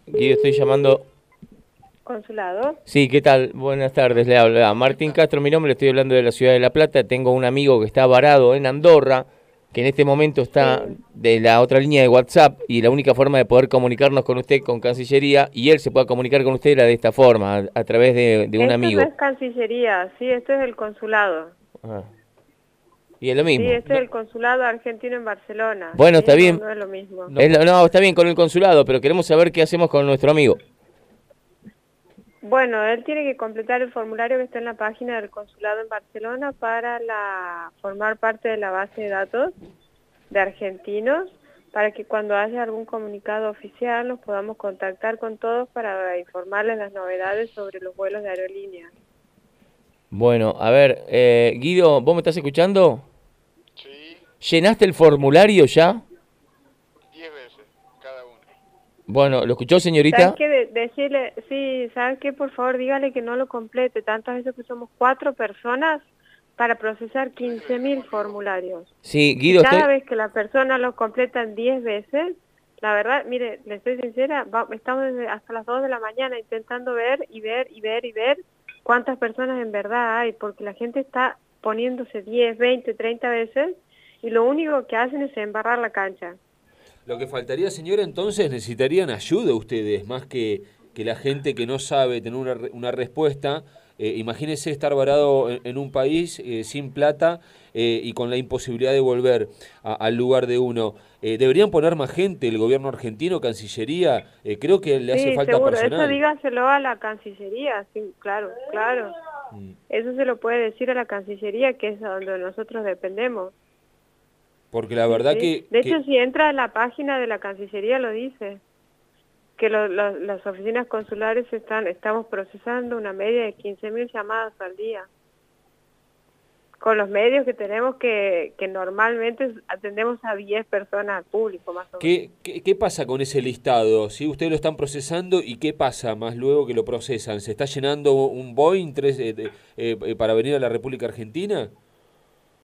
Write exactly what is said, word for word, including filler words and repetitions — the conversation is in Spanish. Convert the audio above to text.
Guido, estoy llamando... ¿Consulado? Sí, ¿qué tal? Buenas tardes, le habla Martín Castro, mi nombre, estoy hablando de la ciudad de La Plata. Tengo un amigo que está varado en Andorra, que en este momento está Sí. de la otra línea de WhatsApp, y la única forma de poder comunicarnos con usted con Cancillería, y él se pueda comunicar con usted, era de esta forma, a, a través de, de un Esto no amigo. es Cancillería, sí, esto es el consulado. Ah, y es lo Sí, mismo. este No, es el consulado argentino en Barcelona, Bueno, sí, está no, bien. no es lo mismo. no, Es lo- no, está bien con el consulado, pero queremos saber qué hacemos con nuestro amigo. Bueno, él tiene que completar el formulario que está en la página del consulado en Barcelona para la, formar parte de la base de datos de argentinos, para que cuando haya algún comunicado oficial nos podamos contactar con todos para informarles las novedades sobre los vuelos de aerolínea. Bueno, a ver, eh, Guido, ¿vos me estás escuchando? Sí, ¿Llenaste el formulario ya? diez veces cada uno. Bueno, ¿lo escuchó, ¿Sabes señorita? qué? De- decirle, sí, ¿sabes qué? Por favor, dígale que no lo complete. Tantas veces que somos cuatro personas para procesar quince mil formularios. Sí, Y Guido, cada estoy... vez que la persona lo completan diez veces, la verdad, mire, le estoy sincera, va- estamos desde hasta las dos de la mañana intentando ver y ver y ver y ver cuántas personas en verdad hay, porque la gente está poniéndose diez, veinte, treinta veces y lo único que hacen es embarrar la cancha. lo que faltaría, señora, entonces necesitarían ayuda ustedes, más que, que la gente que no sabe tener una, re- una respuesta. Eh, imagínese estar varado en, en un país eh, sin plata eh, y con la imposibilidad de volver a- al lugar de uno. Eh, ¿deberían poner más gente, el gobierno argentino, Cancillería? Eh, creo que le hace Sí, falta seguro, eso personal. dígaselo a la Cancillería, sí, claro, claro. Mm. Eso se lo puede decir a la Cancillería, que es a donde nosotros dependemos. Porque la Sí, verdad sí. que, De que hecho, si entra a la página de la Cancillería lo dice, que lo- lo- las oficinas consulares están, estamos procesando una media de quince mil llamadas al día. Con los medios que tenemos que, que normalmente atendemos a diez personas al público, más o menos. ¿Qué, qué, qué pasa con ese listado? ¿Sí? Ustedes lo están procesando y ¿qué pasa más luego que lo procesan? ¿Se está llenando un Boeing tres, eh, de- eh, eh, para venir a la República Argentina?